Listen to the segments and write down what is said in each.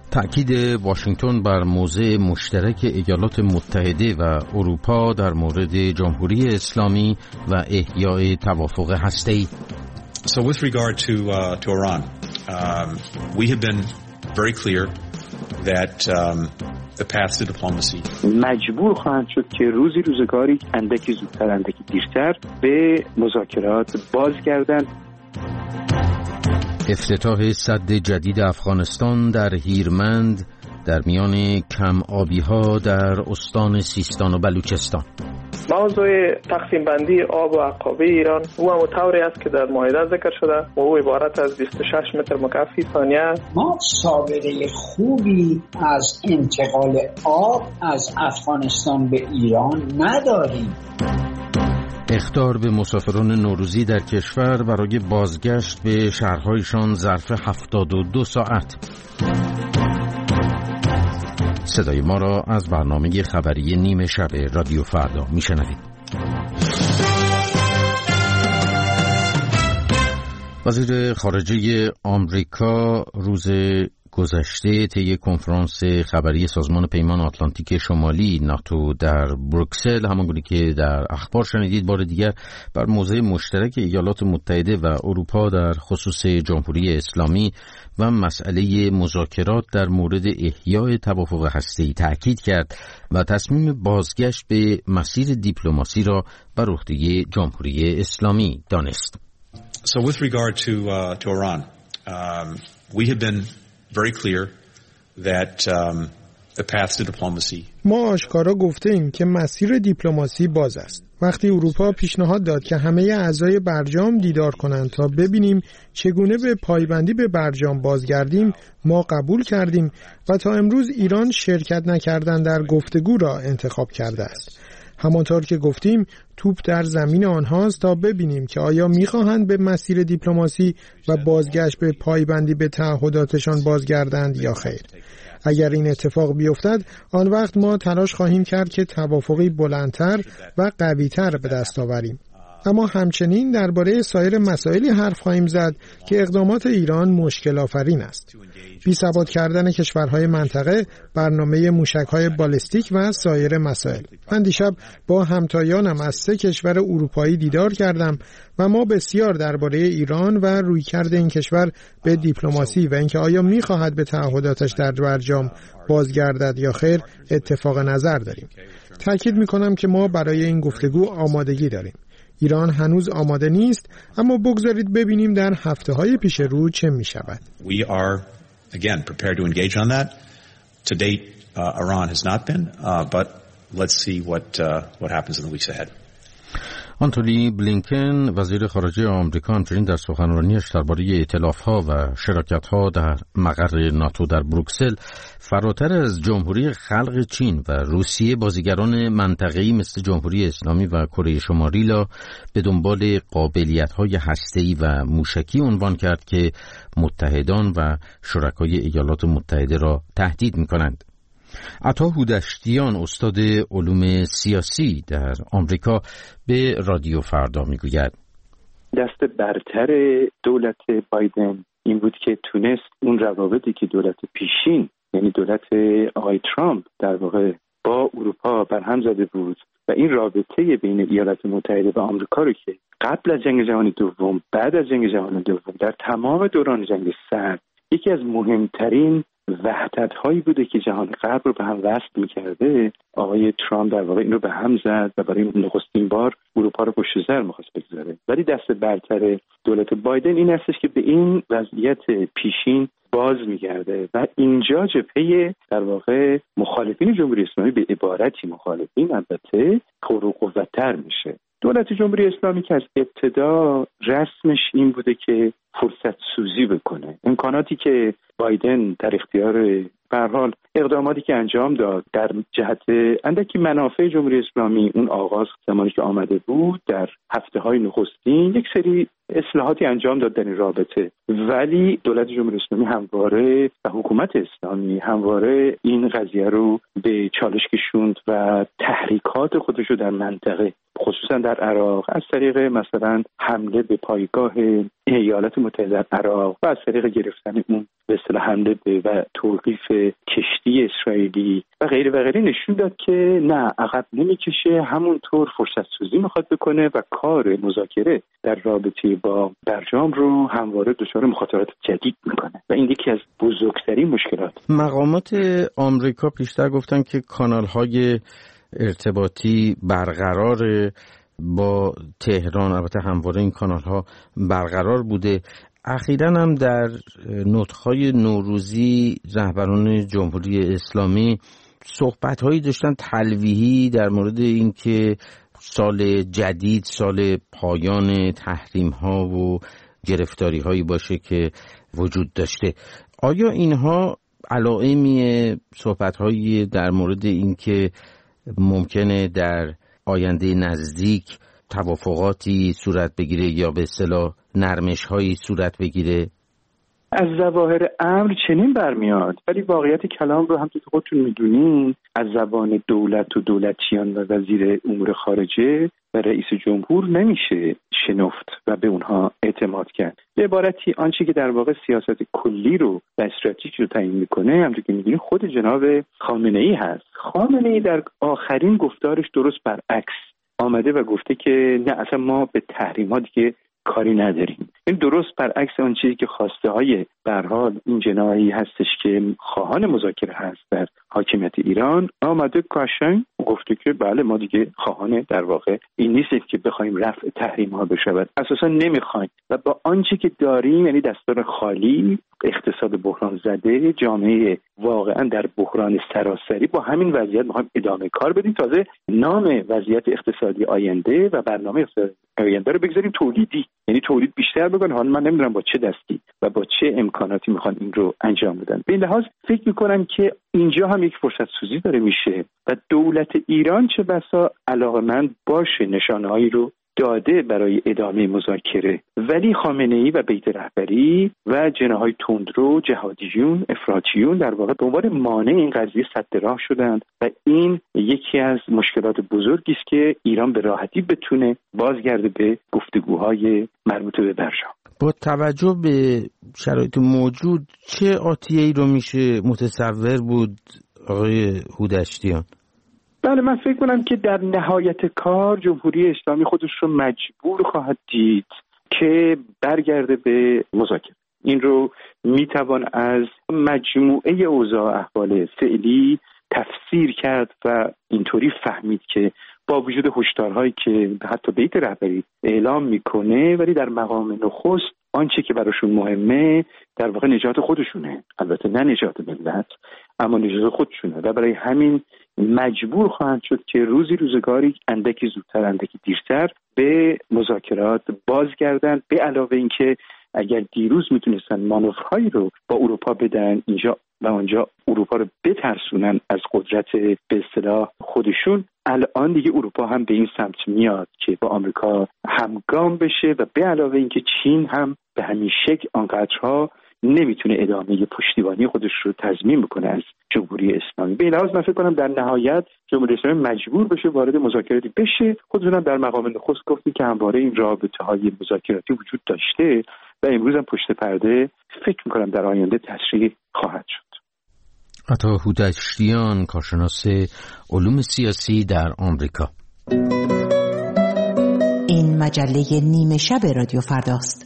تأکید واشنگتن بر موضع مشترک ایالات متحده و اروپا در مورد جمهوری اسلامی و احیای توافق هسته‌ای. So with regard to Iran, we have been very clear that the path to diplomacy. مجبور خواهند شد که روزگاری اندکی زودتر اندکی دیرتر به مذاکرات بازگردند. افتتاح سد جدید افغانستان در هیرمند در میان کم آبی‌ها در استان سیستان و بلوچستان. موضوع تقسیم بندی آب و عقابه ایران او هم طوری است که در معاهده ذکر شده و او عبارت از 26 متر مکعب فی ثانیه. ما سابقه خوبی از انتقال آب از افغانستان به ایران نداریم. اخطار به مسافران نوروزی در کشور برای بازگشت به شهرهایشان ظرف 72 ساعت. صدای ما را از برنامه خبری نیمه شب رادیو فردا میشنوید. وزیر خارجه آمریکا روز گذشته طی کنفرانس خبری سازمان پیمان آتلانتیک شمالی ناتو در بروکسل، همانگونه که در اخبار شنیدید، بار دیگر بر موضع مشترک ایالات متحده و اروپا در خصوص جمهوری اسلامی و مسئله مذاکرات در مورد احیای توافق هسته‌ای تأکید کرد و تصمیم بازگشت به مسیر دیپلماسی را بر عهده جمهوری اسلامی دانست. So with regard to Iran, we have been very clear that the path to diplomacy. ما آشکارا گفتیم که مسیر دیپلماسی باز است. وقتی اروپا پیشنهاد داد که همه اعضای برجام دیدار کنند تا ببینیم چگونه به پایبندی به برجام بازگردیم، ما قبول کردیم و تا امروز ایران شرکت نکردن در گفتگو را انتخاب کرده است. همانطور که گفتیم توپ در زمین آنهاست تا ببینیم که آیا می‌خواهند به مسیر دیپلماسی و بازگشت به پایبندی به تعهداتشان بازگردند یا خیر. اگر این اتفاق بیفتد، آن وقت ما تلاش خواهیم کرد که توافقی بلندتر و قوی‌تر به دست آوریم. اما همچنین درباره سایر مسائلی حرف خواهیم زد که اقدامات ایران مشکل آفرین است. بی‌ثبات کردن کشورهای منطقه، برنامه موشک‌های بالستیک و سایر مسائل. من دیشب با همتایانم از 3 کشور اروپایی دیدار کردم و ما بسیار درباره ایران و رویکرد این کشور به دیپلماسی و اینکه آیا می‌خواهد به تعهداتش در برجام بازگردد یا خیر اتفاق نظر داریم. تأکید می‌کنم که ما برای این گفتگو آمادگی داریم. ایران هنوز آماده نیست، اما بگذارید ببینیم در هفته‌های پیش رو چه می‌شود. We are again prepared to engage on that. To date, Iran has not been, but let's see what happens in the weeks ahead. آنتونی بلینکن وزیر خارجه آمریکا همچنین در سخنرانیش درباره ائتلاف‌ها و شراکت‌ها در مقر ناتو در بروکسل فراتر از جمهوری خلق چین و روسیه بازیگران منطقه‌ای مثل جمهوری اسلامی و کره شمالی را به دنبال قابلیت‌های هسته‌ای و موشکی عنوان کرد که متحدان و شرکای ایالات متحده را تهدید می‌کنند. عطا هودشتیان استاد علوم سیاسی در آمریکا به رادیو فردا میگوید دست برتر دولت بایدن این بود که تونست اون روابطی که دولت پیشین یعنی دولت آقای ترامپ در واقع با اروپا برهم زده بود و این رابطه بین ایالات متحده و آمریکا رو که قبل از جنگ جهانی دوم، بعد از جنگ جهانی دوم، در تمام دوران جنگ سرد یکی از مهمترین وحدت‌هایی بوده که جهان غرب رو به هم وصل می‌کرده. آقای ترامپ در واقع این رو به هم زد و برای نخستین بار اروپا رو پشت سر می‌خواست بگذاره. ولی دست برتر دولت بایدن این هستش که به این وضعیت پیشین باز می‌گرده و اینجا جبهه در واقع مخالفین جمهوری اسلامی به عبارتی مخالفین البته پرقوت‌تر میشه. دولت جمهوری اسلامی که از ابتدا رسمش این بوده که فرصت سوزی بکنه، امکاناتی که بایدن در اختیار به هر حال اقداماتی که انجام داد در جهت اندکی منافع جمهوری اسلامی، اون آغاز زمانی که آمده بود در هفته‌های نخستین یک سری اصلاحاتی انجام داد در این رابطه، ولی دولت جمهوری اسلامی همواره و حکومت اسلامی همواره این قضیه رو به چالش کشوند و تحریکات خودش رو در منطقه خصوصا در عراق از طریق مثلا حمله به پایگاه ایالات متحده عراق و از طریق گرفتن اون به اصطلاح حمله و توقیف کشتی اسرائیلی و غیره و غیره نشون داد که نه، عقب نمیکشه، همونطور فرصت سازی میخواد بکنه و کار مذاکره در رابطه با برجام رو همواره دچار مخاطرات جدید میکنه و این یکی از بزرگترین مشکلات. مقامات آمریکا پیشتر گفتن که کانال‌های ارتباطی برقرار با تهران، البته همواره این کانال‌ها برقرار بوده. اخیراً هم در نطق‌های نوروزی رهبران جمهوری اسلامی صحبت‌هایی داشتن تلویحی در مورد اینکه سال جدید سال پایان تحریم‌ها و گرفتاری‌هایی باشه که وجود داشته. آیا اینها علائمی صحبت‌هایی در مورد اینکه ممکنه در آینده نزدیک توافقاتی صورت بگیره یا به اصطلاح نرمش‌هایی صورت بگیره؟ از ظواهر امر چنین برمیاد، ولی واقعیت کلام رو همونطور که خودتون میدونین از زبان دولت و دولتیان و وزیر امور خارجه و رئیس جمهور نمیشه شنفت و به اونها اعتماد کرد. به عبارتی آنچه که در واقع سیاست کلی رو و استراتژی رو تعیین میکنه همونطور که میدونین خود جناب خامنه‌ای هست. خامنه‌ای در آخرین گفتارش درست برعکس آمده و گفته که نه، اصلا ما به تحریماتی که کاری نداریم. این درست برعکس اون چیزی که خواسته های به هر حال این جناحی هستش که خواهان مذاکره هست در حاکمیت ایران آمده کاشن گفته که بله ما دیگه خواهان در واقع این نیست که بخوایم رفع تحریم ها بشود، اساسا نمیخوایم و با آنچه که داریم یعنی دستار خالی، اقتصاد بحران زده، جامعه واقعا در بحران سراسری، با همین وضعیت میخوایم ادامه کار بدیم. تازه نام وضعیت اقتصادی آینده و برنامه اقتصادی آینده رو بگذاریم تولیدی، یعنی تولید بیشتر بکنن. حالا من نمیدونم با چه دستی و با چه امکاناتی میخوان این رو انجام بدن. به این لحاظ فکر میکنم که اینجا هم یک فرصت سوزی داره میشه و دولت ایران چه بسا علاقمند باشه نشانه‌هایی رو داده برای ادامه مذاکره، ولی خامنه‌ای و بیت رهبری و جناح‌های تندرو، جهادیون، افراطیون در واقع به عنوان مانع این قضیه سد راه شدند و این یکی از مشکلات بزرگی است که ایران به راحتی بتونه بازگرده به گفتگوهای مربوط به برجام. با توجه به شرایط موجود چه آتیه‌ای رو میشه متصور بود آقای هودشتیان؟ بله، من فکر کنم که در نهایت کار جمهوری اسلامی خودش رو مجبور خواهد دید که برگرده به مذاکره. این رو میتوان از مجموعه اوضاع احوال فعلی تفسیر کرد و اینطوری فهمید که با وجود هشدارهایی که حتی بیت رهبری اعلام میکنه، ولی در مقام نخست آنچه که براشون مهمه در واقع نجات خودشونه، البته نه نجات ملت، اما نجات خودشونه و برای همین مجبور خواهند شد که روزگاری اندکی زودتر اندکی دیرتر به مذاکرات بازگردن. به علاوه اینکه اگر دیروز میتونستن مانورهایی رو با اروپا بدن اینجا و آنجا، اروپا رو بترسونن از قدرت به اصطلاح خودشون، الان دیگه اروپا هم به این سمت میاد که با آمریکا همگام بشه و به علاوه اینکه چین هم به همین شکل آنقدرها نمیتونه ادامه پشتیبانی خودش رو تضمین بکنه از جمهوری اسلامی. به لحاظ من فکر کنم در نهایت جمهوری اسلامی مجبور بشه وارد مذاکراتی بشه. خودتون در مقام نخست گفتید که همواره این رابطه‌های مذاکراتی وجود داشته و امروز هم پشت پرده فکر میکنم در آینده تشریح خواهد شد. عطا هودشتیان، کارشناس علوم سیاسی در آمریکا. این مجله نیمه شب رادیو فرداست.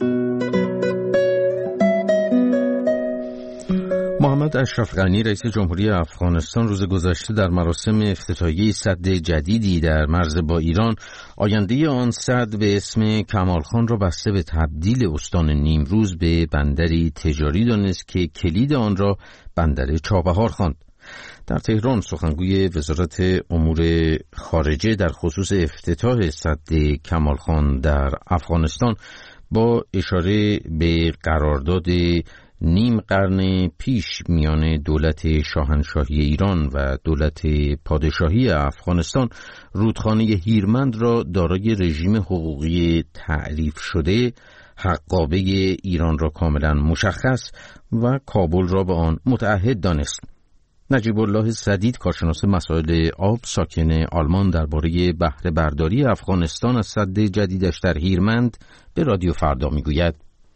محمد اشرف غنی رئیس جمهوری افغانستان روز گذشته در مراسم افتتاحیه سد جدیدی در مرز با ایران آینده آن سد به اسم کمالخان را بسته به تبدیل استان نیمروز به بندری تجاری دانست که کلید آن را بندر چابهار خواند. در تهران سخنگوی وزارت امور خارجه در خصوص افتتاح سد کمالخان در افغانستان با اشاره به قرارداد نیم قرن پیش میان دولت شاهنشاهی ایران و دولت پادشاهی افغانستان رودخانه هیرمند را دارای رژیم حقوقی تعریف شده، حقابه ایران را کاملا مشخص و کابل را به آن متعهد دانست. نجیب الله سدید، کارشناس مسائل آب ساکن آلمان، درباره بهره برداری افغانستان از سد جدیدش در هیرمند به رادیو فردا میگوید: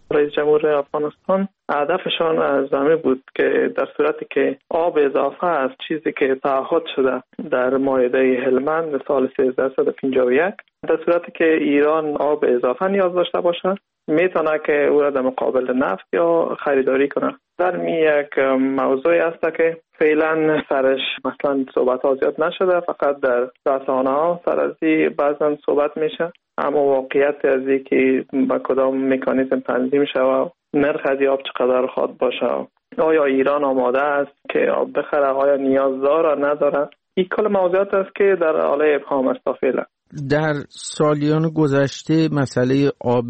رئیس جمهور افغانستان هدفشان از همه بود که در صورتی که آب اضافه از چیزی که تعهد شده در معاهده هلمند سال 1351، در صورتی که ایران آب اضافه نیاز داشته باشه میتونه که او را در مقابل نفت یا خریداری کنه. در یک موضوعی است که فعلا سرش مثلا صحبت ها زیاد نشده، فقط در رسانه ها سر از بعضا صحبت میشه، اما واقعیت از این که با کدام مکانیزم تنظیم شود، نرخ از آب چقدر خواد باشه، آیا ایران آماده است که آب بخره، آیا نیاز داره نداره، این کل موضوعات است که در حال ابهام است فعلا. در سالیان گذشته مسئله آب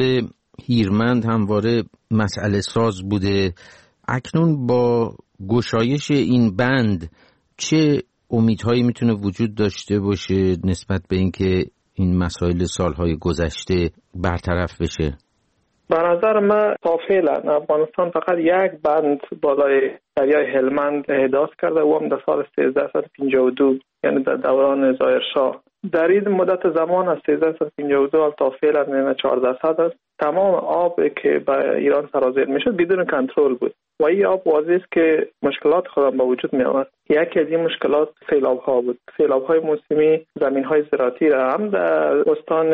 هیرمند همواره مسئله ساز بوده. اکنون با گشایش این بند چه امیدهایی میتونه وجود داشته باشه نسبت به اینکه این مسائل سالهای گذشته برطرف بشه؟ به نظر من تا فعلا افغانستان فقط یک بند بالای دریای هلمند احداث کرده و هم در سال 1352، یعنی در دوران ظاهر شاه. در این مدت زمان از 1352 تا فعلا 14 سال است تمام آب که به ایران سرازیر میشد بدون کنترل بود و این آب واضح است که مشکلات خودم به وجود می آمد. یکی از این مشکلات سیلاب ها بود. سیلاب های موسمی زمین های زراعتی را هم در استان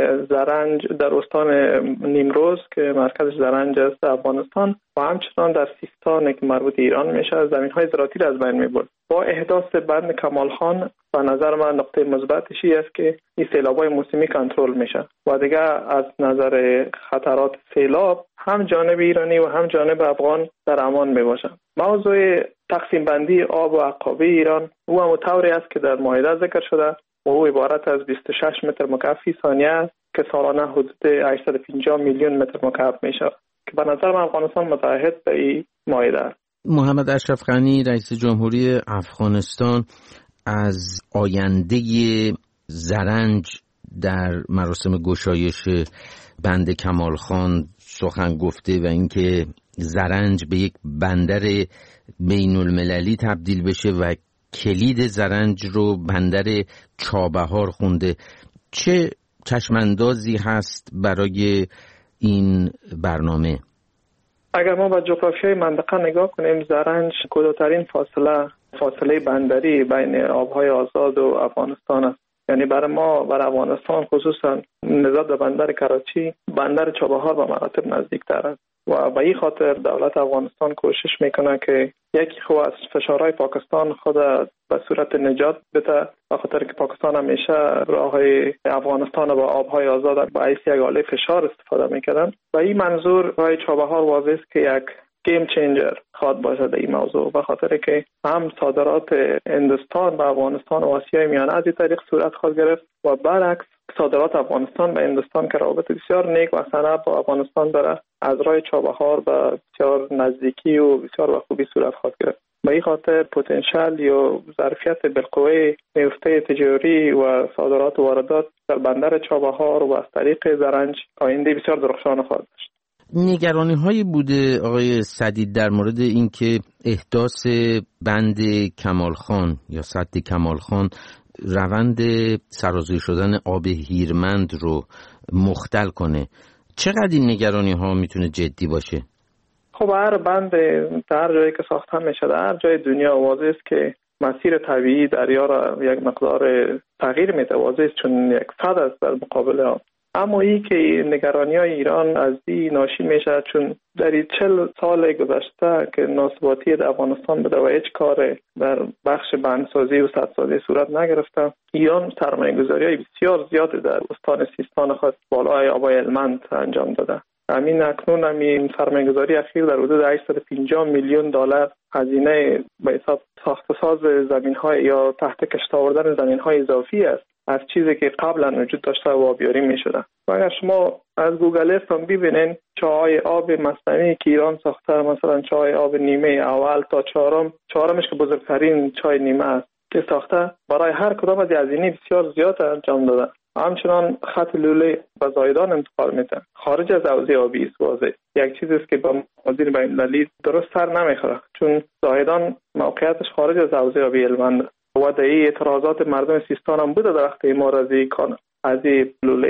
زرنج، در استان نیمروز که مرکزش زرنج است افغانستان و همچنان در سیستان که مربوط ایران میشه زمین های زراعتی را از بین می برد. با احداث بند کمال خان به نظر من نقطه مثبتش است که این سیلاب های موسمی کنترل میشه و دیگه از نظر خطرات سیلاب هم جانب ایرانی و هم جانب افغان در امان می باشن. موضوع تقسیم بندی آب و عقابه ایران او هم طوری است که در معاهده ذکر شده و او عبارت از 26 متر مکعب فی ثانیه است که سالانه حدود 850 میلیون متر مکعب می شود که به نظر من افغانستان متعهد به این معاهده است. محمد اشرف غنی رئیس جمهوری افغانستان از آینده زرنج در مراسم گشایش بند کمال خان سخن گفته و اینکه زرنج به یک بندر بین المللی تبدیل بشه و کلید زرنج رو بندر چابهار خونده. چه چشماندازی هست برای این برنامه؟ اگر ما به جغرافیای منطقه نگاه کنیم، زرنج کوتاه‌ترین فاصله بندری بین آبهای آزاد و افغانستان است. یعنی برای ما، برای افغانستان خصوصا نسبت به بندر کراچی، بندر چابهار به مراتب نزدیکتر است و به این خاطر دولت افغانستان کوشش میکنه که یکی خو از فشارهای پاکستان خود به صورت نجات بده، به خاطر که پاکستان همیشه راههای افغانستان با آبهای آزاد با حیث یک آله فشار استفاده میکردن و این منظور راه چابهار واضح است که یک گیم چینجر خواد باشه در این موضوع، به خاطر که هم صادرات هندوستان به افغانستان و آسیای میانه از این طریق صورت خواهد گرفت و برعکس صادرات افغانستان به هندوستان که روابط بسیار نیک و صنعت با افغانستان داره از راه چابهار به بسیار نزدیکی و بسیار به خوبی صورت خواهد گرفت. به این خاطر پتانسیل یا ظرفیت بالقوه نفت تجاری و صادرات و واردات در بندر چابهار و از طریق زرنج آینده بسیار درخشان خواهد داشت. نگرانی هایی بوده آقای سدید در مورد اینکه احداث بند کمال خان یا سد کمال خان روند سرازیر شدن آب هیرمند رو مختل کنه. چقدر این نگرانی ها میتونه جدی باشه؟ خب هر بند در جایی که ساخته میشه در هر جای دنیا واضح است که مسیر طبیعی دریا را یک مقدار تغییر میده، واضح است چون یک صد است در مقابل آن. اما این که نگرانی‌های ایران از این ناشی میشه چون در 40 سال گذشته که ناسباتی در افغانستان بوده و هیچ کار در بخش بندسازی و سدسازی صورت نگرفته. ایران سرمایه‌گذاری‌های بسیار زیاد در استان سیستان خود بالای آبای هلمند انجام داده. همین سرمایه‌گذاری اخیر در حدود 850 میلیون دلار هزینه به حساب ساخت‌وساز زمین‌های یا تحت کشت آوردن زمین‌های اضافی است از چیزی که قبلا وجود داشته و آبیاری می‌شده. و اگر شما از گوگل ارث هم ببینین چاهای آب مصنوعی که ایران ساخته، مثلا چای آب نیمه اول تا چهارمش که بزرگترین چای نیمه است که ساخته، برای هر کدام از هزینه بسیار زیاد انجام داده. همچنان خط لوله و زایدان انتقال میده خارج از حوزه آبی است. واضح یک چیزی است که با موازین بین‌المللی درست سر نمیخوره چون زایدان موقعیتش خارج از حوزه آبی هلمند و در اعتراضات مردم سیستان هم بوده در وقت مارزی کنه از لوله آب.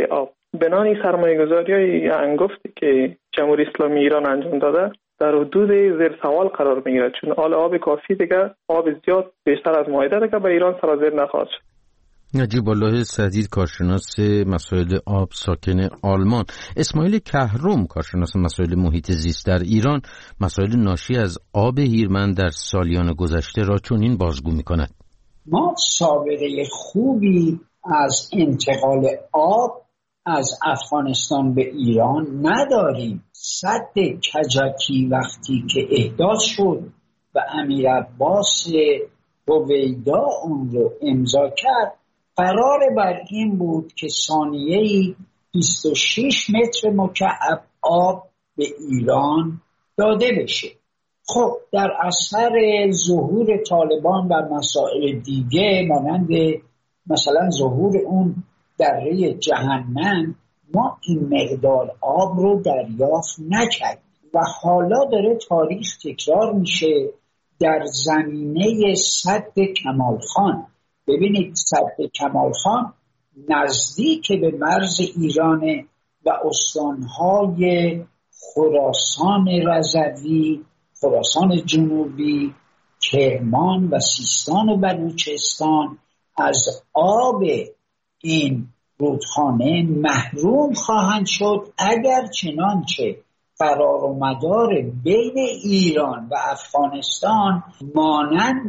بنان سرمایه‌گذاری‌های انگفتی که جمهوری اسلامی ایران انجام داده در حدود زیر سوال قرار میگیره، چون آب کافی دیگه، آب زیاد بیشتر از معده دیگه به ایران سرازیر نخواهد شد. نجیب الله سدید، کارشناس مسائل آب ساکن آلمان. اسماعیل کهرم، کارشناس مسائل محیط زیست در ایران، مسائل ناشی از آب هیرمند در سالیان گذشته را چنین بازگو می‌کند. ما سابقه خوبی از انتقال آب از افغانستان به ایران نداریم. سد کجکی وقتی که احداث شد و امیر عباس هویدا اون رو امضا کرد، قرار بر این بود که ثانیه‌ای 26 متر مکعب آب به ایران داده بشه. خب در اثر ظهور طالبان و مسائل دیگه مانند مثلا ظهور اون دره جهنم، ما این مقدار آب رو دریافت نکردیم و حالا داره تاریخ تکرار میشه در زمینه سد کمال خان. ببینید سد کمال خان نزدیک به مرز ایرانه و استانهای خراسان رضوی، خراسان جنوبی، کرمان و سیستان و بلوچستان از آب این رودخانه محروم خواهند شد اگر چنانچه قرار و مدار بین ایران و افغانستان مانند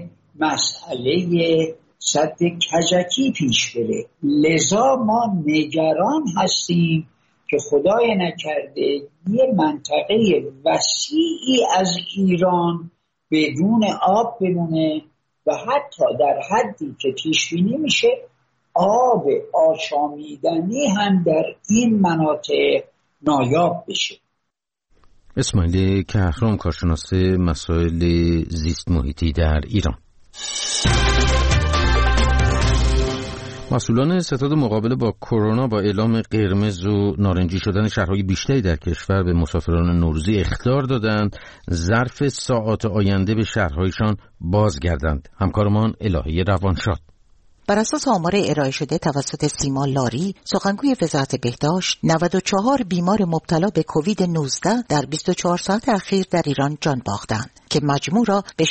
مسئله سد کجکی پیش بره. لذا ما نگران هستیم که خدای نکرده یه منطقه وسیعی از ایران بدون آب بمونه و حتی در حدی که پیش بینی میشه آب آشامیدنی هم در این مناطق نایاب بشه. اسماعیل کهرم، کارشناس مسائل زیست محیطی در ایران. مسئولان ستاد مقابله با کرونا با اعلام قرمز و نارنجی شدن شهرهای بیشتری در کشور به مسافران نوروزی اخطار دادند ظرف ساعات آینده به شهرهایشان بازگردند. همکارمان الهه روانشاد. بر اساس آمار ارائه شده توسط سیما لاری، سخنگوی وزارت بهداشت، 94 بیمار مبتلا به کووید 19 در 24 ساعت اخیر در ایران جان باختند که مجموع را به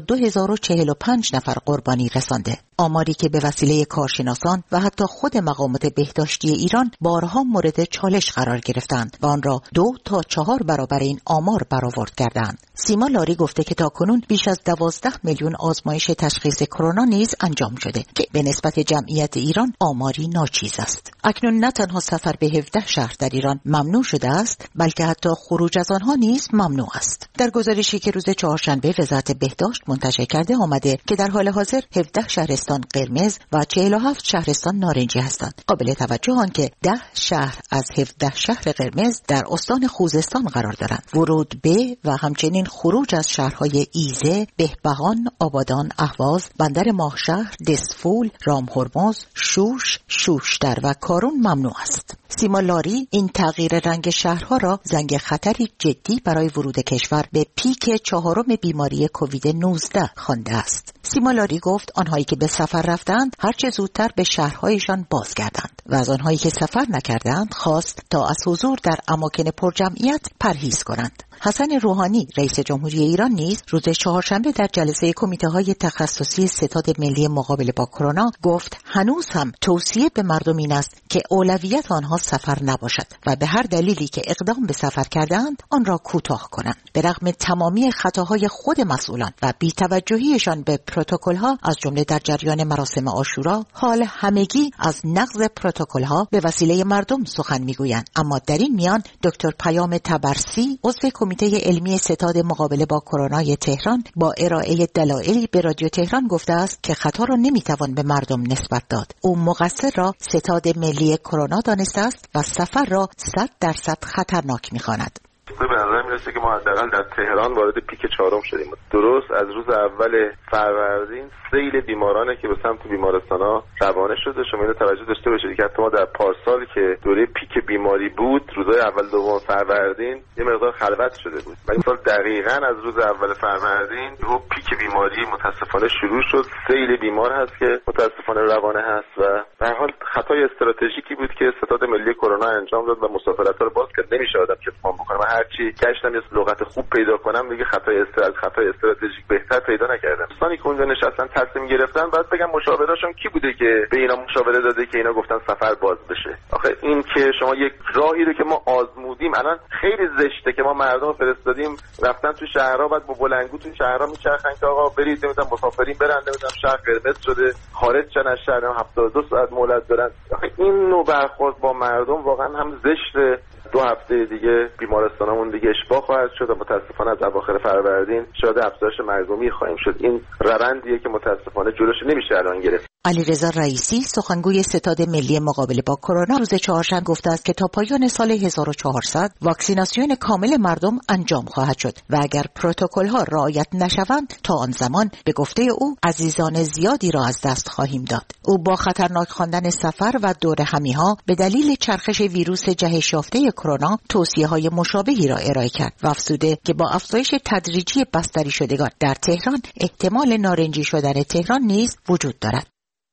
62045 نفر قربانی رسانده. آماری که به وسیله کارشناسان و حتی خود مقامات بهداشتی ایران بارها مورد چالش قرار گرفتند و آن را 2 تا 4 برابر این آمار برآورد کردند. سیما لاری گفته که تاکنون بیش از 12 میلیون آزمایش تشخیص کرونا نیز انجام شده که به نسبت جمعیت ایران آماری ناچیز است. اکنون نه تنها سفر به 17 شهر در ایران ممنوع شده است، بلکه حتی خروج از آنها نیز ممنوع است. در گزارشی که روز چهارشنبه وزارت بهداشت منتشر کرده آمده که در حال حاضر 17 شهرستان قرمز و 47 شهرستان نارنجی هستند. قابل توجه آن که 10 شهر از 17 شهر قرمز در استان خوزستان قرار دارند. ورود به و همچنین خروج از شهرهای ایزه، بهبهان، آبادان، اهواز، بندر ماهشهر، دسفول، رامهرمز، شوش، شوشتر و کارون ممنوع است. سیما لاری این تغییر رنگ شهرها را زنگ خطری جدی برای ورود کشور به پیک 4 بیماری کووید 19 خوانده است. سیما لاری گفت آنهایی که به سفر رفتند هر چه زودتر به شهرهایشان بازگردند و از آنهایی که سفر نکردند خواست تا از حضور در اماکن پرجمعیت پرهیز کنند. حسن روحانی رئیس جمهوری ایران نیز روز چهارشنبه در جلسه کمیته‌های تخصصی ستاد ملی مقابله با کرونا گفت هنوز هم توصیه به مردم این است که اولویت آنها سفر نباشد و به هر دلیلی که اقدام به سفر کردند آن را کوتاه کنند. به رغم تمامی خطاهای خود مسئولان و بی‌توجهیشان به پروتکل‌ها از جمله در جریان مراسم عاشورا، حال همگی از نقض پروتکل‌ها به وسیله مردم سخن می‌گویند. اما در این میان دکتر پیام تبرسی عضو کمیته علمی ستاد مقابله با کرونای تهران با ارائه دلایلی به رادیو تهران گفته است که خطا را نمیتوان به مردم نسبت داد. او مقصر را ستاد ملی کرونا دانسته است و سفر را 100% خطرناک می‌خواند. به نظر میرسه که ما حداقل در تهران وارد پیک 4 شدیم. درست از روز اول فروردین سیل بیمارانی که به سمت بیمارستان‌ها روانه شده. شما اینو توجه داشته باشید که حتی ما در پارسال که دوره پیک بیماری بود، روزهای اول دوم فروردین یه مقدار خلوت شده بود. ولی سال دقیقاً از روز اول فروردین رو پیک بیماری متاسفانه شروع شد. سیل بیمار هست که متاسفانه روانه هست و به هر حال خطای استراتژیکی بود که ستاد ملی کرونا انجام داد و مسافرت‌ها رو باز کرد. نمیشه آدم که اتمام بکنه. من هرچی گشتم یه لغت خوب پیدا کنم دیگه خطای استراتژیک بهتر پیدا نکردم. دوستانی که اونجا نشستن تصمیم گرفتن، بعد بگم مشاوراشون کی بوده که به اینا مشاوره داده که اینا گفتن سفر باز بشه. آخه این که شما یک راهی رو که ما آزمودیم، الان خیلی زشته که ما مردم فرستادیم رفتن تو شهرها، بعد با بلندگو تو شهرها میچرخن که آقا برید، نمیدونم مسافرین برن، نمیدونم شهر قرمز شده خارج شدن از شهر 72 ساعت مهلت دارن. آخه این نوع برخورد با مردم واقعا هم زشته. 2 هفته دیگه بیمارستانمون دیگه اشباع خواهد شد و متاسفانه از اواخر فروردین شاهد افزایش مرگومی خواهیم شد. این روندیه که متاسفانه جلوش نمیشه الان گرفت. علیرضا رئیسی سخنگوی ستاد ملی مقابله با کرونا روز چهارشنبه گفته است که تا پایان سال 1400 واکسیناسیون کامل مردم انجام خواهد شد و اگر پروتکل‌ها رعایت نشوند تا آن زمان به گفته او عزیزان زیادی را از دست خواهیم داد. او با خطرناک خواندن سفر و دور همی‌ها به دلیل چرخش ویروس جهش یافته کرونا توصیه‌های مشابهی را ارائه کرد و افزوده که با افزایش تدریجی بستری شدگان در تهران احتمال نارنجی شدن تهران نیز وجود دارد.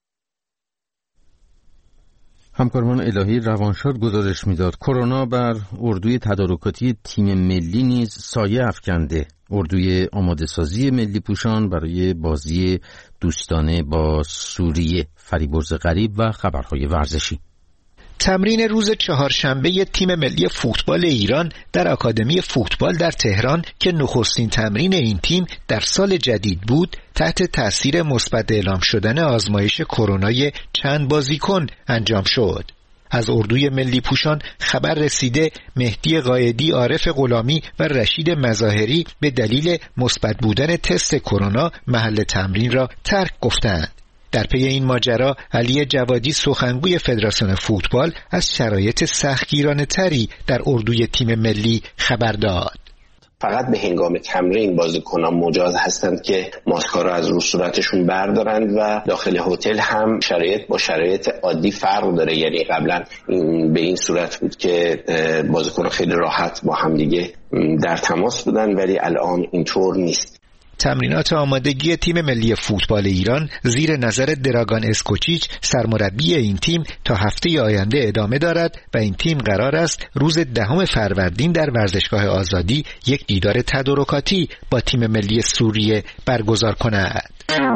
همکارمان الهی روانشاد گزارش میداد کرونا بر اردوی تدارکاتی تیم ملی نیز سایه افکنده. اردوی آماده سازی ملی پوشان برای بازی دوستانه با سوریه. فریبرز غریب و خبرهای ورزشی. تمرین روز چهارشنبه تیم ملی فوتبال ایران در آکادمی فوتبال در تهران که نخستین تمرین این تیم در سال جدید بود، تحت تأثیر مثبت اعلام شدن آزمایش کرونای چند بازیکن انجام شد. از اردوی ملی پوشان خبر رسیده مهدی قائدی، عارف غلامی و رشید مظاهری به دلیل مثبت بودن تست کرونا محل تمرین را ترک گفتند. در پی این ماجرا علی جوادی سخنگوی فدراسیون فوتبال از شرایط سختگیرانه تری در اردوی تیم ملی خبر داد. فقط به هنگام تمرین بازیکنان مجاز هستند که ماسک‌ها را از رو صورتشون بردارند و داخل هتل هم شرایط با شرایط عادی فرق داره. یعنی قبلا به این صورت بود که بازیکنان خیلی راحت با همدیگه در تماس بودن، ولی الان اینطور نیست. تمرینات آمادگی تیم ملی فوتبال ایران زیر نظر دراگان اسکوچیچ سرمربی این تیم تا هفته آینده ادامه دارد و این تیم قرار است روز 10 فروردین در ورزشگاه آزادی یک دیدار تدارکاتی با تیم ملی سوریه برگزار کند.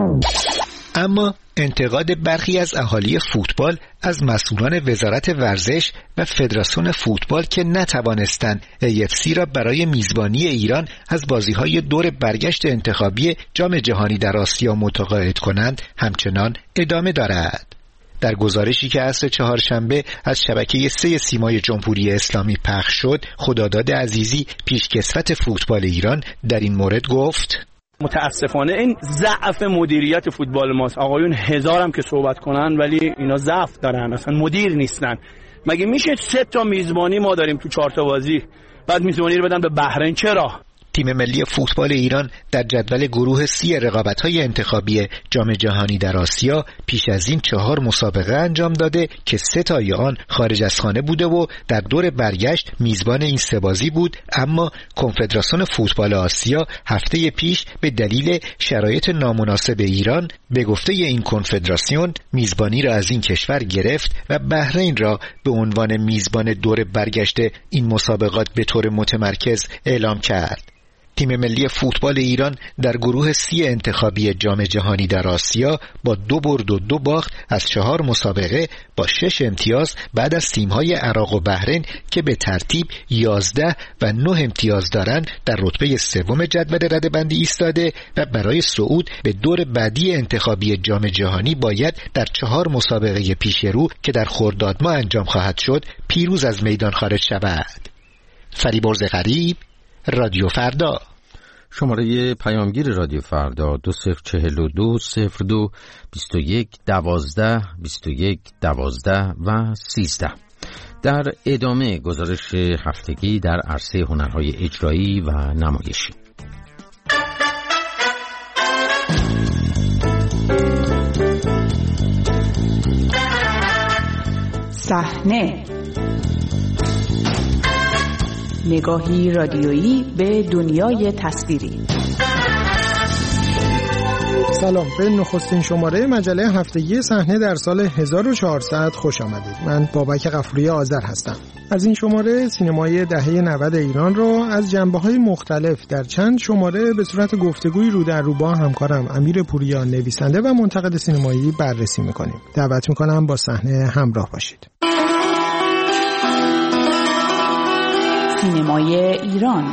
اما انتقاد برخی از اهالی فوتبال از مسئولان وزارت ورزش و فدراسیون فوتبال که نتوانستند AFC را برای میزبانی ایران از بازی‌های دور برگشت انتخابی جام جهانی در آسیا متقاعد کنند همچنان ادامه دارد. در گزارشی که عصر چهارشنبه از شبکه 3 سیمای جمهوری اسلامی پخش شد، خداداد عزیزی پیشکسوت فوتبال ایران در این مورد گفت: متاسفانه این ضعف مدیریت فوتبال ماست. آقایون هزارم که صحبت کنن ولی اینا ضعف دارن، اصلا مدیر نیستن. مگه میشه 3 تا میزبانی ما داریم تو 4 تا بازی، بعد میزبانی رو بدن به بحرین؟ چرا؟ تیم ملی فوتبال ایران در جدول گروه C رقابت‌های انتخابی جام جهانی در آسیا پیش از این 4 مسابقه انجام داده که 3 تای آن خارج از خانه بوده و در دور برگشت میزبان این 3 بازی بود. اما کنفدراسیون فوتبال آسیا هفته پیش به دلیل شرایط نامناسب ایران به گفته این کنفدراسیون میزبانی را از این کشور گرفت و بحرین را به عنوان میزبان دور برگشت این مسابقات به طور متمرکز اعلام کرد. تیم ملی فوتبال ایران در گروه C انتخابی جام جهانی در آسیا با 2 برد و 2 باخت از 4 مسابقه با 6 امتیاز بعد از تیم‌های عراق و بحرین که به ترتیب 11 و 9 امتیاز دارند در رتبه 3 جدول رده‌بندی ایستاده و برای صعود به دور بعدی انتخابی جام جهانی باید در 4 مسابقه پیشرو که در خرداد ماه انجام خواهد شد پیروز از میدان خارج شود. فریبرز غریب، رادیو فردا. شماره پیامگیر رادیو فردا 2042 02 21 12 21 12 و 13. در ادامه گزارش هفتگی در عرصه هنرهای اجرایی و نمایشی. صحنه، نگاهی رادیویی به دنیای تصویری. سلام، به نخستین شماره مجله هفتگی صحنه در سال 1400 خوش آمدید. من بابک غفوری آذر هستم. از این شماره سینمای دهه 90 ایران را از جنبه‌های مختلف در چند شماره به صورت گفتگوی رو در رو با همکارم امیر پوریان نویسنده و منتقد سینمایی بررسی می‌کنیم. دعوت می‌کنم با صحنه همراه باشید. سینمای ایران.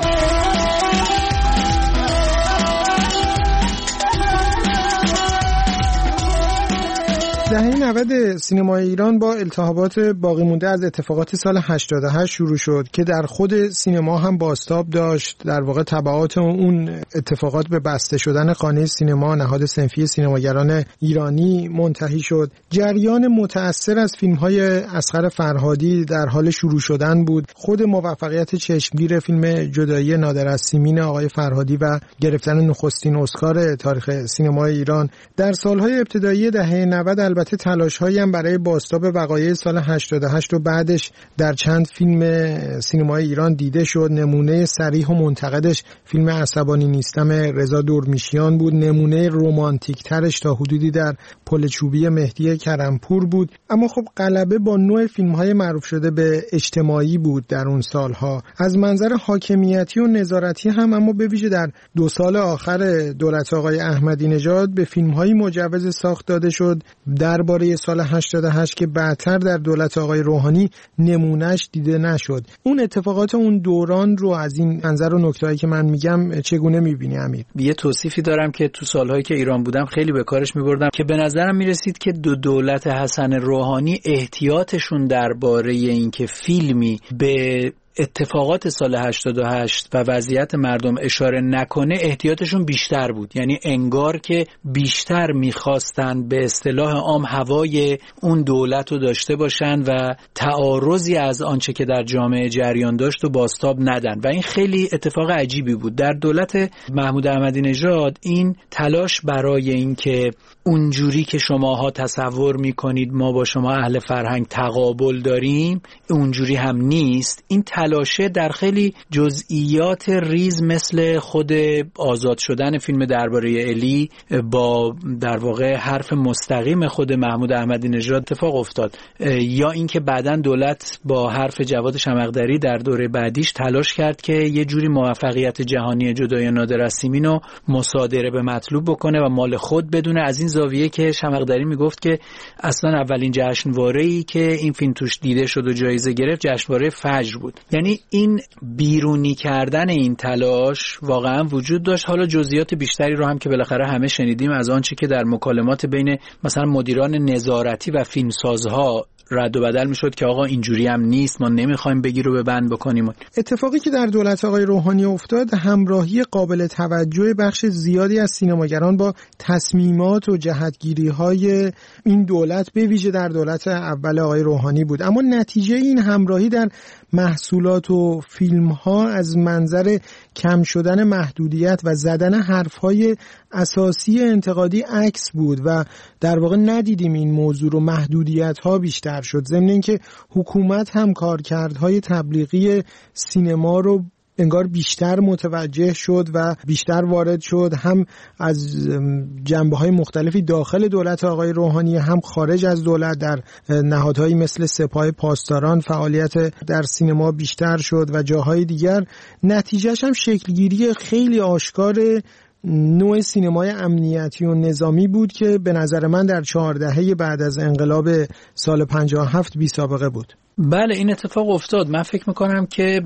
دهه 90 سینمای ایران با التهابات باقی مونده از اتفاقات سال 88 شروع شد که در خود سینما هم بازتاب داشت. در واقع تبعات اون اتفاقات به بسته شدن خانه سینما، نهاد صنفی سینماگران ایرانی منتهی شد. جریان متأثر از فیلم‌های اصغر فرهادی در حال شروع شدن بود. خود موفقیت چشمگیر فیلم جدایی نادر از سیمین آقای فرهادی و گرفتن نخستین اسکار تاریخ سینمای ایران در سال‌های ابتدایی دهه 90 البته تلاش‌هایی هم برای بازتاب وقایع سال 88 و بعدش در چند فیلم سینمای ایران دیده شد. نمونه صریح و منتقدش فیلم عصبانی نیستم رضا دورمیشیان بود. نمونه رمانتیک ترش تا حدودی در پل چوبی مهدی کرمپور بود. اما خب غلبه با نوع فیلم‌های معروف شده به اجتماعی بود در اون سالها. از منظر حاکمیتی و نظارتی هم اما به ویژه در 2 سال آخر دولت آقای احمدی نژاد به فیلم‌های مجوز ساخت داده شد. درباره سال 88 که بعدتر در دولت آقای روحانی نمونهش دیده نشد. اون اتفاقات اون دوران رو از این منظر و نکته‌ای که من میگم چگونه می‌بینی امیر؟ یه توصیفی دارم که تو سال‌هایی که ایران بودم خیلی به کارش می‌بردم که به نظرم می‌رسید که دولت حسن روحانی احتیاطشون درباره اینکه فیلمی به اتفاقات سال 88 و وضعیت مردم اشاره نکنه احتیاطشون بیشتر بود. یعنی انگار که بیشتر میخواستن به اصطلاح عام هوای اون دولت رو داشته باشن و تعارضی از آنچه که در جامعه جریان داشت و بازتاب ندن و این خیلی اتفاق عجیبی بود. در دولت محمود احمدی نژاد این تلاش برای این که اونجوری که شماها تصور میکنید ما با شما اهل فرهنگ تقابل داریم اونجوری هم نیست. این تلاشه در خیلی جزئیات ریز مثل خود آزاد شدن فیلم درباره الی با در واقع حرف مستقیم خود محمود احمدی نژاد اتفاق افتاد، یا اینکه بعداً دولت با حرف جواد شمقدری در دوره بعدیش تلاش کرد که یه جوری موفقیت جهانی جدایی نادر از سیمین رو مصادره به مطلوب بکنه و مال خود بدونه. از این زاویه که شمقدری میگفت که اصلا اولین جشنواره‌ای که این فیلم توش دیده شد و جایزه گرفت جشنواره فجر بود. یعنی این بیرونی کردن این تلاش واقعا وجود داشت. حالا جزئیات بیشتری رو هم که بالاخره همه شنیدیم از آنچه که در مکالمات بین مثلا مدیران نظارتی و فیلمسازها رد و بدل میشد که آقا اینجوری هم نیست، ما نمیخوایم بگیر رو به بند بکنیم. اتفاقی که در دولت آقای روحانی افتاد همراهی قابل توجه بخش زیادی از سینماگران با تصمیمات و جهتگیری‌های این دولت به ویژه در دولت اول آقای روحانی بود. اما نتیجه این همراهی در محصولات و فیلم‌ها از منظر کم شدن محدودیت و زدن حرف‌های اساسی انتقادی عکس بود و در واقع ندیدیم این موضوع رو. محدودیت‌ها بیشتر شد، ضمن اینکه حکومت هم کارکردهای تبلیغی سینما رو انگار بیشتر متوجه شد و بیشتر وارد شد، هم از جنبه‌های مختلفی داخل دولت آقای روحانی هم خارج از دولت. در نهادهایی مثل سپاه پاسداران فعالیت در سینما بیشتر شد و جاهای دیگر. نتیجهش هم شکلگیری خیلی آشکار نوع سینمای امنیتی و نظامی بود که به نظر من در 4 دهه بعد از انقلاب سال 57 بی سابقه بود. بله این اتفاق افتاد. من فکر میکنم که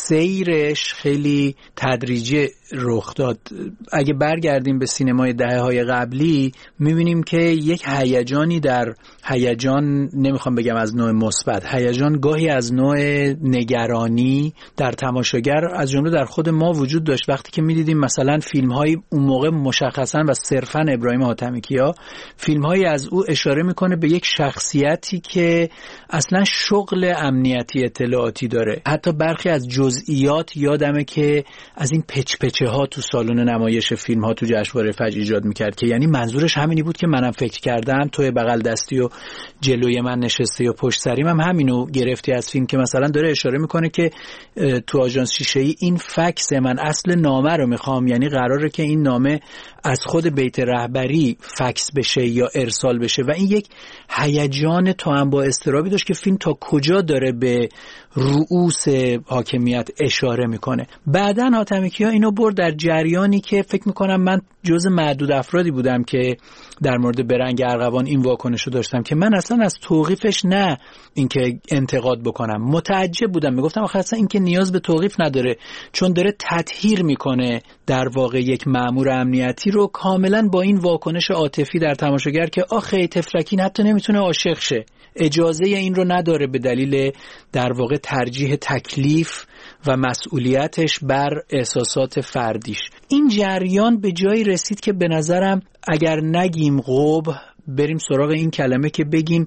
سیرش خیلی تدریجی رخ داد. اگه برگردیم به سینمای دهه‌های قبلی می‌بینیم که یک هیجانی در هیجان، نمیخوام بگم از نوع مثبت، هیجان گاهی از نوع نگرانی در تماشاگر از جمله در خود ما وجود داشت. وقتی که می‌دیدیم مثلا فیلم‌های اون موقع مشخصاً و صرفاً ابراهیم حاتمی‌کیا فیلم‌هایی از او اشاره می‌کنه به یک شخصیتی که اصلا شغل شغل امنیتی اطلاعاتی داره. حتی برخی از جزئیات یادمه که از این پچه ها تو سالن نمایش فیلم ها تو جشنواره فجر ایجاد میکرد که یعنی منظورش همینی بود که منم فکر کردم توی بغل دستی و جلوی من نشسته یا پشت سریم هم همینو گرفتی از فیلم، که مثلا داره اشاره میکنه که تو آژانس شیشه‌ای این فکس من اصل نامه رو میخوام، یعنی قراره که این نامه از خود بیت رهبری فکس بشه یا ارسال بشه و این یک هیجان توأم با اضطرابی داشت که فیلم تا کجا داره به رؤوس حاکمیت اشاره میکنه. بعدن حاتمی کیا اینو برد در جریانی که فکر میکنم من جز معدود افرادی بودم که در مورد برنگ ارغوان این واکنشو داشتم که من اصلا از توقیفش نه اینکه انتقاد بکنم متعجب بودم، میگفتم آخه اصلا این که نیاز به توقیف نداره، چون داره تطهیر میکنه در واقع یک مأمور امنیتی رو کاملا با این واکنش عاطفی در تماشاگر که آخه تفلکین حتی نمیتونه عاشق شه، اجازه این رو نداره به دلیل در واقع ترجیح تکلیف و مسئولیتش بر احساسات فردیش. این جریان به جایی رسید که به نظرم اگر نگیم قبح، بریم سراغ این کلمه که بگیم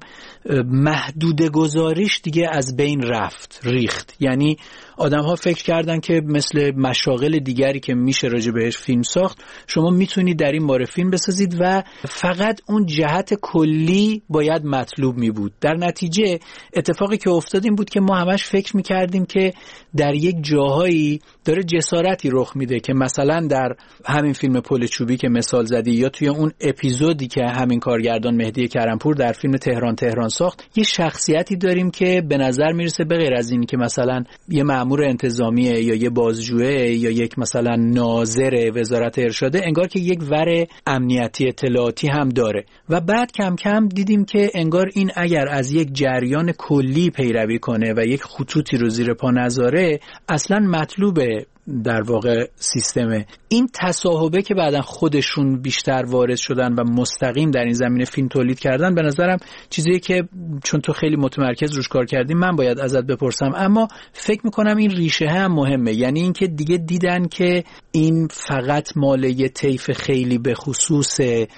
محدود گذاریش دیگه از بین رفت، ریخت. یعنی آدم ها فکر کردن که مثل مشاغل دیگری که میشه راجع بهش فیلم ساخت، شما میتونید در این باره فیلم بسازید و فقط اون جهت کلی باید مطلوب می بود. در نتیجه اتفاقی که افتاد این بود که ما همش فکر میکردیم که در یک جاهایی داره جسارتی رخ میده که مثلا در همین فیلم پل چوبی که مثال زدی یا توی اون اپیزودی که همین کارگردان مهدی کرمپور در فیلم تهران ساخت، یه شخصیتی داریم که به نظر میرسه به غیر از این که مثلا یه مأمور انتظامیه یا یه بازجویه یا یک مثلا ناظر وزارت ارشاده، انگار که یک ور امنیتی اطلاعاتی هم داره. و بعد کم کم دیدیم که انگار این اگر از یک جریان کلی پیروی کنه و یک خطوطی رو زیر پا نذاره، اصلا مطلوب در واقع سیستمه. این تصاحبه که بعدن خودشون بیشتر وارد شدن و مستقیم در این زمینه فیلم تولید کردن، به نظرم چیزیه که چون تو خیلی متمرکز روش کار کردی من باید ازت بپرسم، اما فکر میکنم این ریشه هم مهمه. یعنی این که دیگه دیدن که این فقط مال یه طیف خیلی به خصوص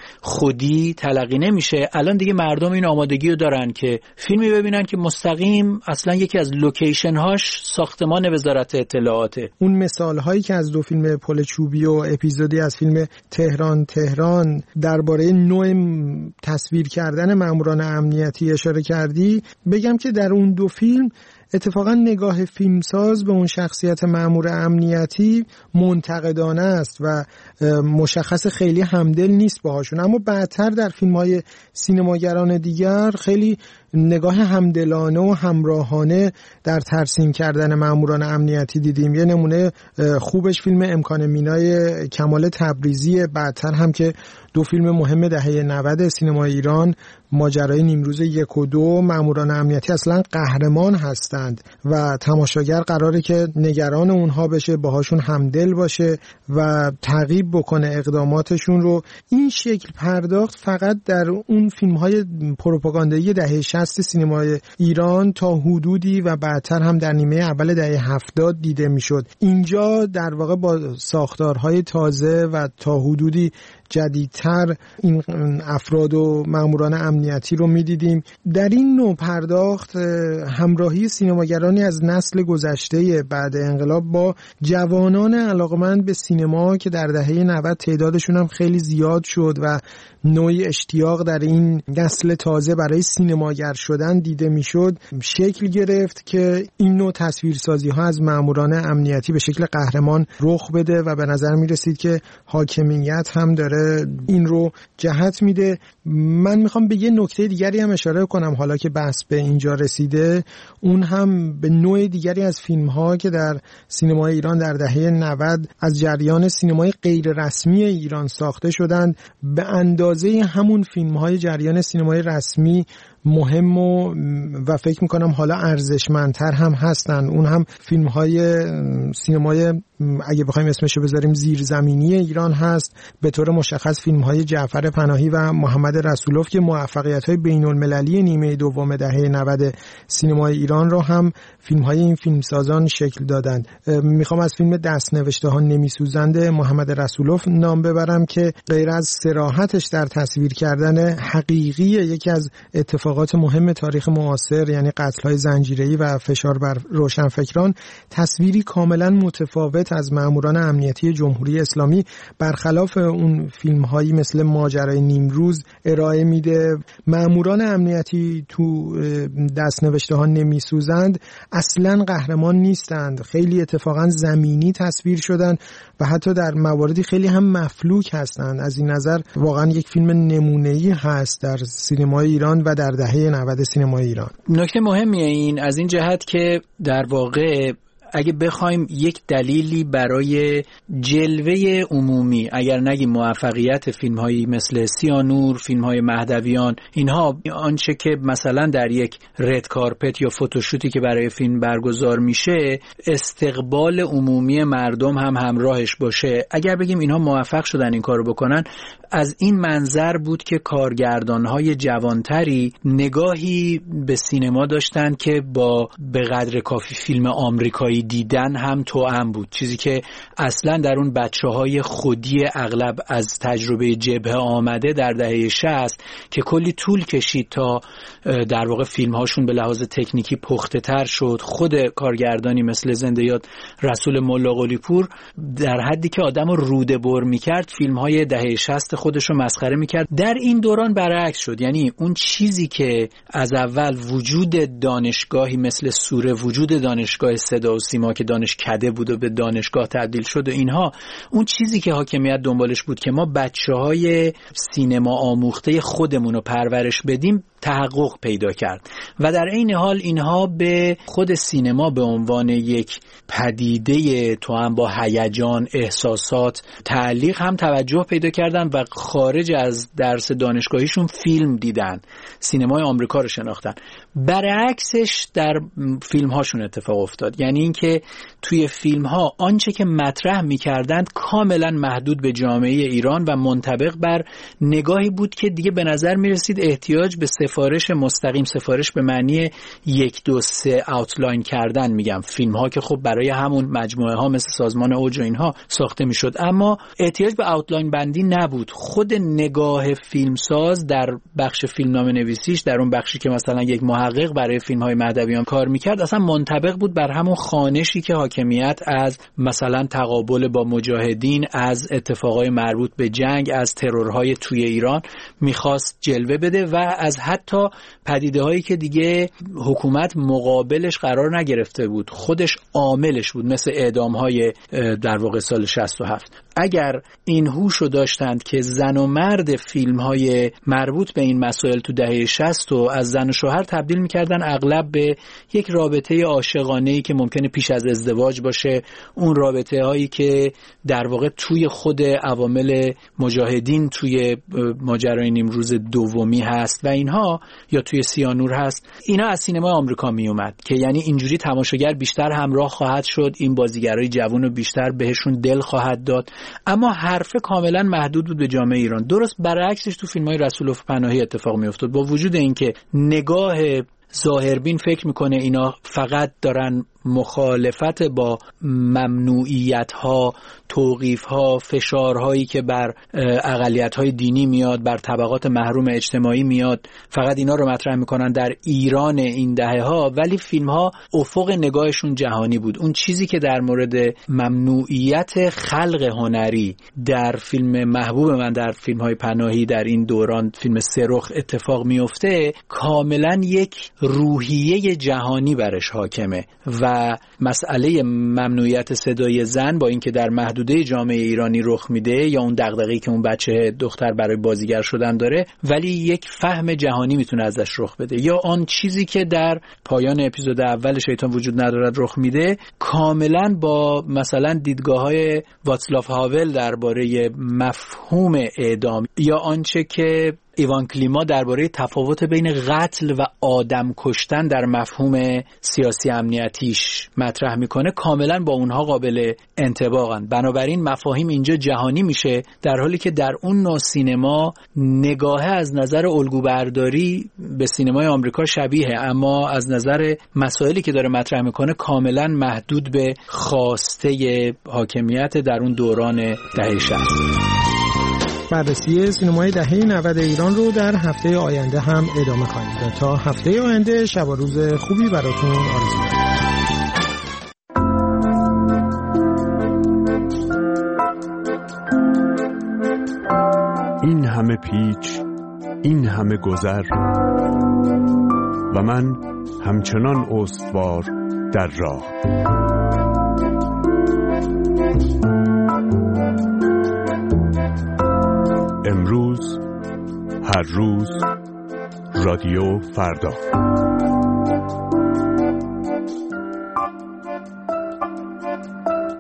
خودی تلقی نمیشه، الان دیگه مردم این آمادگی رو دارن که فیلمی ببینن که مستقیم اصلا یکی از لوکیشن هاش ساختمان وزارت اطلاعاته. اون مثال هایی که از دو فیلم پل چوبی و اپیزودی از فیلم تهران درباره نوع تصویر کردن ماموران امنیتی اشاره کردی، بگم که در اون دو فیلم اتفاقا نگاه فیلمساز به اون شخصیت مأمور امنیتی منتقدانه است و مشخص خیلی همدل نیست باهاشون، اما بعدتر در فیلم‌های سینماگران دیگر خیلی نگاه همدلانه و همراهانه در ترسیم کردن مأموران امنیتی دیدیم. یه نمونه خوبش فیلم امکان مینای کمال تبریزی، بعدتر هم که دو فیلم مهم دهه 90 سینما ایران، ماجرای نیمروز 1 و 2، مأموران امنیتی اصلا قهرمان هستند و تماشاگر قراره که نگران اونها بشه، باهاشون همدل باشه و تعقیب بکنه اقداماتشون رو. این شکل پرداخت فقط در اون فیلم‌های پروپاگاندایی دهه 60 سینمای ایران تا حدودی و بعدتر هم در نیمه اول دهه 70 دیده میشد. اینجا در واقع با ساختارهای تازه و تا حدودی جدیدتر این افراد و ماموران امنیتی رو میدیدیم. در این نوع پرداخت همراهی سینماگرانی از نسل گذشته بعد انقلاب با جوانان علاقمند به سینما که در دهه 90 تعدادشون هم خیلی زیاد شد و نوعی اشتیاق در این نسل تازه برای سینماگر شدن دیده میشد، شکل گرفت که این نوع تصویرسازی ها از ماموران امنیتی به شکل قهرمان رخ بده و به نظر میرسید که حاکمیت هم داره این رو جهت میده. من میخوام به یه نکته دیگری هم اشاره کنم حالا که بحث به اینجا رسیده، اون هم به نوع دیگری از فیلم ها که در سینمای ایران در دهه 90 از جریان سینمای غیر رسمی ایران ساخته شدند، به اندازه همون فیلم های جریان سینمای رسمی مهم و فکر میکنم حالا ارزشمندتر هم هستن. اون هم فیلم های سینمای اگه بخوایم اسمشو بذاریم زیرزمینی ایران هست، به طور مشخص فیلم های جعفر پناهی و محمد رسولوف که موفقیت های بین المللی نیمه دوم دهه 90 سینمای ایران رو هم فیلم های این فیلمسازان شکل دادند. میخوام از فیلم دست نوشته ها نمیسوزند محمد رسولوف نام ببرم که غیر از صراحتش در تصویر کردن حقیقی یکی از اتفاقات اتفاقات مهم تاریخ معاصر، یعنی قتل‌های زنجیره‌ای و فشار بر روشنفکران، تصویری کاملا متفاوت از ماموران امنیتی جمهوری اسلامی برخلاف اون فیلم‌هایی مثل ماجرای نیمروز ارائه میده. ماموران امنیتی تو دست‌نوشته‌ها نمیسوزند، اصلاً قهرمان نیستند، خیلی اتفاقا زمینی تصویر شدن و حتی در مواردی خیلی هم مفلوک هستند. از این نظر واقعا یک فیلم نمونه‌ای هست در سینمای ایران و در دهه 90 سینمای ایران. نکته مهمیه این از این جهت که در واقع اگه بخوایم یک دلیلی برای جلوه عمومی، اگر نگیم موفقیت فیلم‌هایی مثل سیانور، فیلم‌های مهدویان، اینها آنچه که مثلا در یک رد کارپت یا فوتوشوتی که برای فیلم برگزار میشه استقبال عمومی مردم هم همراهش باشه، اگر بگیم اینها موفق شدن این کارو بکنن، از این منظر بود که کارگردان‌های جوانتری نگاهی به سینما داشتن که با به قدر کافی فیلم آمریکایی دیدن هم توأم بود، چیزی که اصلا در اون بچه‌های خودی اغلب از تجربه جبهه آمده در دهه 60 که کلی طول کشید تا در واقع فیلم‌هاشون به لحاظ تکنیکی پخته‌تر شد. خود کارگردانی مثل زنده یاد رسول ملا قلی پور در حدی که آدمو روده بر می‌کرد فیلم‌های دهه 60 خودش رو مسخره می‌کرد. در این دوران برعکس شد، یعنی اون چیزی که از اول وجود دانشگاهی مثل سوره، وجود دانشگاه صدا و سیما که دانشکده بود و به دانشگاه تبدیل شد و اینها، اون چیزی که حاکمیت دنبالش بود که ما بچه‌های سینما آموخته خودمون رو پرورش بدیم تحقق پیدا کرد و در عین حال اینها به خود سینما به عنوان یک پدیده توأم با هیجان، احساسات، تعلیق هم توجه پیدا کردن و خارج از درس دانشگاهیشون فیلم دیدن، سینمای آمریکا رو شناختن. برعکسش در فیلم هاشون اتفاق افتاد، یعنی اینکه توی فیلم ها آنچه که مطرح می‌کردند کاملا محدود به جامعه ایران و منطبق بر نگاهی بود که دیگه به نظر می‌رسید احتیاج به سفارش مستقیم، سفارش به معنی 1 2 3 آوتلاین کردن، میگم فیلم ها که خب برای همون مجموعه ها مثل سازمان اوج و اینها ساخته میشد، اما احتیاج به آوتلاین بندی نبود. خود نگاه فیلمساز در بخش فیلمنامه نویسیش، در اون بخشی که مثلا یک محقق برای فیلم های مهدویان کار میکرد، اصلا منطبق بود بر همون خوانشی که حاکمیت از مثلا تقابل با مجاهدین، از اتفاقای مربوط به جنگ، از ترورهای توی ایران میخواست جلوه بده و از حتی پدیده هایی که دیگه حکومت مقابلش قرار نگرفته بود، خودش عاملش بود، مثل اعدام های در واقع سال 67. اگر این هوشو داشتند که زن و مرد فیلم های مربوط به این مسائل تو دهه 60 و از زن و شوهر تبدیل میکردن اغلب به یک رابطه عاشقانه‌ای که ممکنه پیش از ازدواج باشه، اون رابطه هایی که در واقع توی خود عوامل مجاهدین توی ماجرای نیمروز دومی هست و اینها، یا توی سیانور هست، اینا از سینما آمریکا می اومد که یعنی اینجوری تماشاگر بیشتر همراه خواهد شد، این بازیگرای جوانو بیشتر بهشون دل خواهد داد، اما حرف کاملا محدود بود به جامعه ایران. درست برعکسش تو فیلم‌های رسول پناهی اتفاق می افتاد. با وجود اینکه نگاه ظاهربین فکر میکنه اینا فقط دارن مخالفت با ممنوعیت‌ها، توقیف‌ها، فشارهایی که بر اقلیت‌های دینی میاد، بر طبقات محروم اجتماعی میاد، فقط اینا رو مطرح میکنن در ایران این دهه‌ها، ولی فیلم‌ها افق نگاهشون جهانی بود. اون چیزی که در مورد ممنوعیت خلق هنری در فیلم محبوب من، در فیلم‌های پناهی در این دوران، فیلم سرخ اتفاق میفته، کاملا یک روحیه جهانی برش حاکمه و مسئله ممنوعیت صدای زن با اینکه در محدوده جامعه ایرانی رخ میده، یا اون دغدغه‌ای که اون بچه دختر برای بازیگر شدن داره، ولی یک فهم جهانی میتونه ازش رخ بده، یا آن چیزی که در پایان اپیزود اول شیطان وجود ندارد رخ میده، کاملا با مثلا دیدگاه‌های واتسلاو هاول درباره مفهوم اعدام، یا آنچه که ایوان کلیما درباره تفاوت بین قتل و آدم کشتن در مفهوم سیاسی امنیتیش مطرح میکنه، کاملا با اونها قابل انطباقن. بنابراین مفاهیم اینجا جهانی میشه، در حالی که در اون نوع سینما نگاه از نظر الگوبرداری به سینمای آمریکا شبیه، اما از نظر مسائلی که داره مطرح میکنه کاملا محدود به خواسته حاکمیت در اون دوران دهه 60. بررسی سینمای دهه 90 ایران رو در هفته آینده هم ادامه خواهیم داد. تا هفته آینده شب و روز خوبی براتون آرزو دارم. این همه پیچ، این همه گذر و من همچنان استوار در راه. امروز، هر روز، رادیو فردا.